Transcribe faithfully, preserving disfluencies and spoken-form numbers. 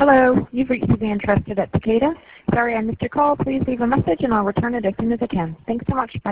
Hello, you've reached Suzanne Trusted at Takeda. Sorry I missed your call. Please leave a message and I'll return it as soon as I can. Thanks so much. Bye.